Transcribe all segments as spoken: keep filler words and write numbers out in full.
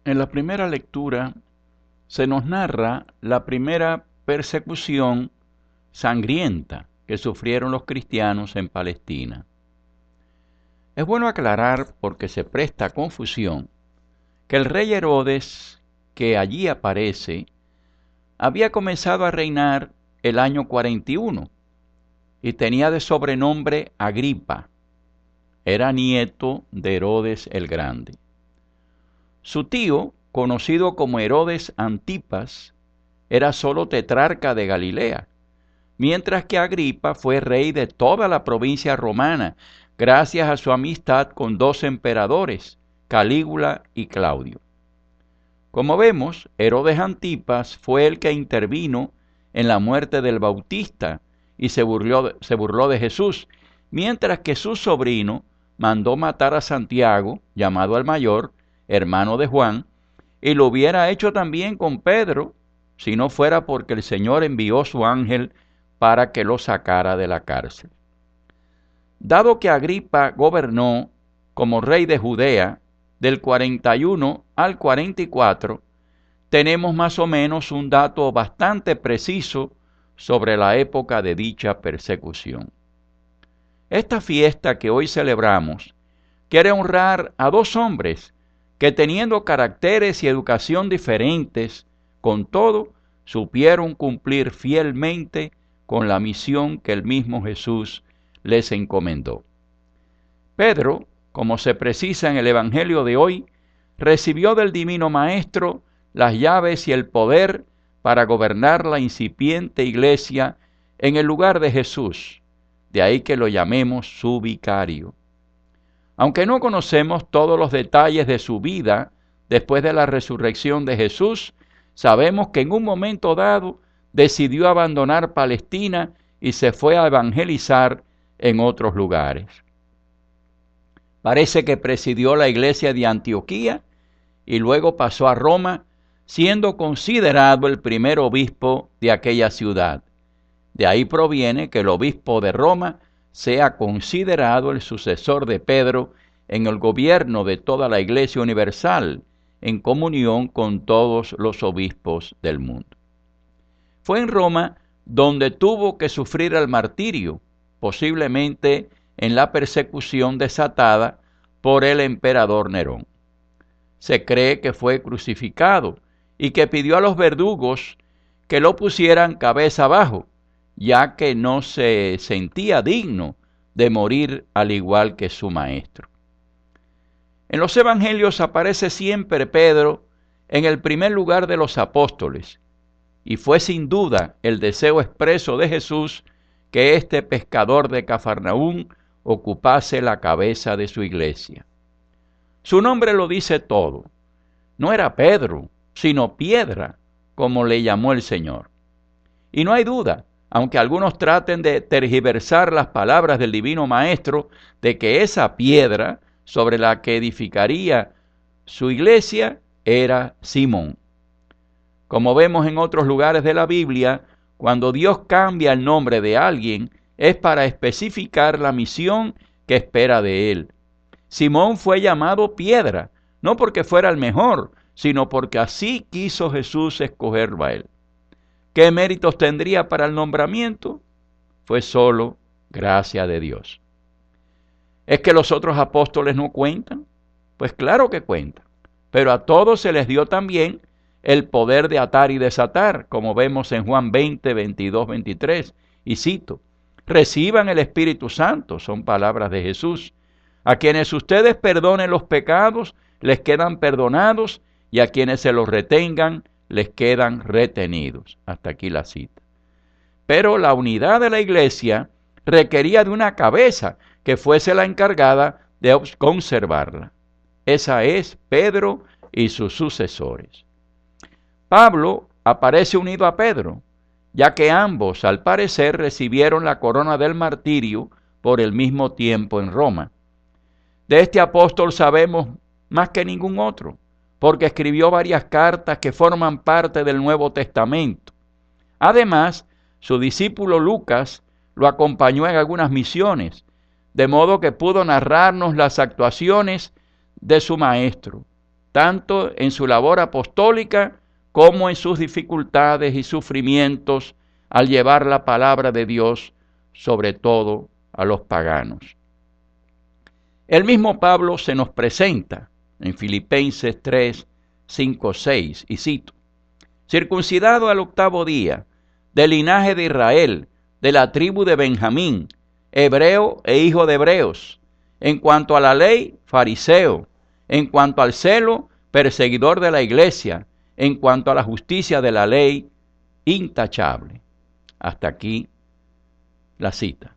En la primera lectura se nos narra la primera persecución sangrienta que sufrieron los cristianos en Palestina. Es bueno aclarar, porque se presta a confusión, que el rey Herodes, que allí aparece, había comenzado a reinar el año cuarenta y uno y tenía de sobrenombre Agripa. Era nieto de Herodes el Grande. Su tío, conocido como Herodes Antipas, era solo tetrarca de Galilea, mientras que Agripa fue rey de toda la provincia romana, gracias a su amistad con dos emperadores, Calígula y Claudio. Como vemos, Herodes Antipas fue el que intervino en la muerte del Bautista y se burló, se burló de Jesús, mientras que su sobrino mandó matar a Santiago, llamado el mayor, hermano de Juan, y lo hubiera hecho también con Pedro, si no fuera porque el Señor envió su ángel para que lo sacara de la cárcel. Dado que Agripa gobernó como rey de Judea del cuarenta y uno al cuarenta y cuatro, tenemos más o menos un dato bastante preciso sobre la época de dicha persecución. Esta fiesta que hoy celebramos quiere honrar a dos hombres que, teniendo caracteres y educación diferentes, con todo, supieron cumplir fielmente con la misión que el mismo Jesús les encomendó. Pedro, como se precisa en el Evangelio de hoy, recibió del Divino Maestro las llaves y el poder para gobernar la incipiente iglesia en el lugar de Jesús, de ahí que lo llamemos su vicario. Aunque no conocemos todos los detalles de su vida después de la resurrección de Jesús, sabemos que en un momento dado decidió abandonar Palestina y se fue a evangelizar en otros lugares. Parece que presidió la iglesia de Antioquía y luego pasó a Roma, siendo considerado el primer obispo de aquella ciudad. De ahí proviene que el obispo de Roma sea considerado el sucesor de Pedro en el gobierno de toda la Iglesia universal, en comunión con todos los obispos del mundo. Fue en Roma donde tuvo que sufrir el martirio, posiblemente en la persecución desatada por el emperador Nerón. Se cree que fue crucificado y que pidió a los verdugos que lo pusieran cabeza abajo, ya que no se sentía digno de morir al igual que su maestro. En los evangelios aparece siempre Pedro en el primer lugar de los apóstoles, y fue sin duda el deseo expreso de Jesús que este pescador de Cafarnaúm ocupase la cabeza de su iglesia. Su nombre lo dice todo. No era Pedro, sino piedra, como le llamó el Señor. Y no hay duda, aunque algunos traten de tergiversar las palabras del Divino Maestro, de que esa piedra sobre la que edificaría su iglesia era Simón. Como vemos en otros lugares de la Biblia, cuando Dios cambia el nombre de alguien, es para especificar la misión que espera de él. Simón fue llamado piedra, no porque fuera el mejor, sino porque así quiso Jesús escogerlo a él. ¿Qué méritos tendría para el nombramiento? Fue solo gracia de Dios. ¿Es que los otros apóstoles no cuentan? Pues claro que cuentan, pero a todos se les dio también el poder de atar y desatar, como vemos en Juan veinte, veintidós, veintitrés, y cito: reciban el Espíritu Santo, son palabras de Jesús. A quienes ustedes perdonen los pecados, les quedan perdonados, y a quienes se los retengan, les quedan retenidos. Hasta aquí la cita. Pero la unidad de la iglesia requería de una cabeza que fuese la encargada de conservarla. Esa es Pedro y sus sucesores. Pablo aparece unido a Pedro, ya que ambos, al parecer, recibieron la corona del martirio por el mismo tiempo en Roma. De este apóstol sabemos más que ningún otro, porque escribió varias cartas que forman parte del Nuevo Testamento. Además, su discípulo Lucas lo acompañó en algunas misiones, de modo que pudo narrarnos las actuaciones de su maestro. tanto en su labor apostólica como en sus dificultades y sufrimientos al llevar la palabra de Dios, sobre todo a los paganos. El mismo Pablo se nos presenta en Filipenses tres, cinco, seis, y cito: circuncidado al octavo día, del linaje de Israel, de la tribu de Benjamín, hebreo e hijo de hebreos, en cuanto a la ley, fariseo, en cuanto al celo, perseguidor de la iglesia, en cuanto a la justicia de la ley, intachable. Hasta aquí la cita.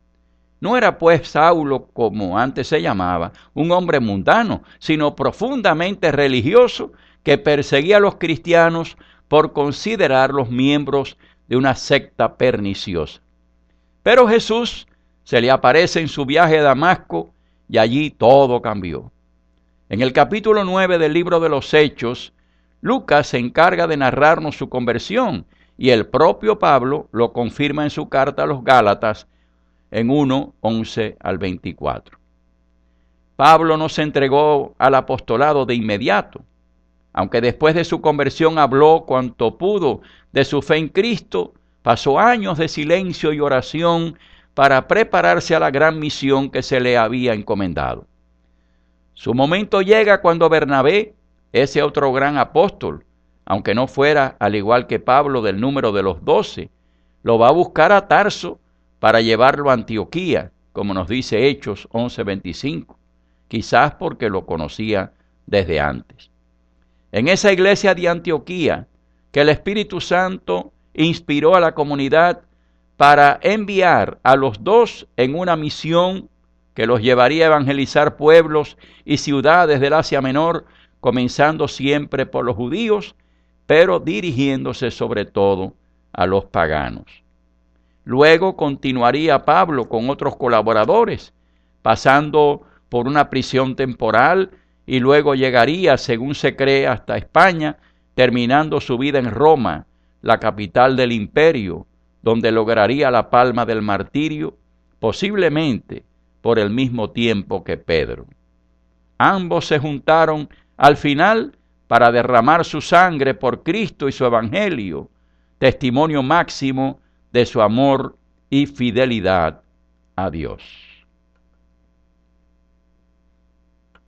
No era pues Saulo, como antes se llamaba, un hombre mundano, sino profundamente religioso que perseguía a los cristianos por considerarlos miembros de una secta perniciosa. Pero Jesús se le aparece en su viaje a Damasco y allí todo cambió. En el capítulo nueve del libro de los Hechos, Lucas se encarga de narrarnos su conversión y el propio Pablo lo confirma en su carta a los Gálatas en uno, once al veinticuatro. Pablo no se entregó al apostolado de inmediato, aunque después de su conversión habló cuanto pudo de su fe en Cristo, pasó años de silencio y oración para prepararse a la gran misión que se le había encomendado. Su momento llega cuando Bernabé, ese otro gran apóstol, aunque no fuera al igual que Pablo del número de los doce, lo va a buscar a Tarso para llevarlo a Antioquía, como nos dice Hechos once veinticinco, quizás porque lo conocía desde antes. En esa iglesia de Antioquía, que el Espíritu Santo inspiró a la comunidad para enviar a los dos en una misión que los llevaría a evangelizar pueblos y ciudades del Asia Menor, comenzando siempre por los judíos, pero dirigiéndose sobre todo a los paganos. Luego continuaría Pablo con otros colaboradores, pasando por una prisión temporal y luego llegaría, según se cree, hasta España, terminando su vida en Roma, la capital del imperio, donde lograría la palma del martirio, posiblemente por el mismo tiempo que Pedro. Ambos se juntaron al final para derramar su sangre por Cristo y su evangelio, testimonio máximo de su amor y fidelidad a Dios.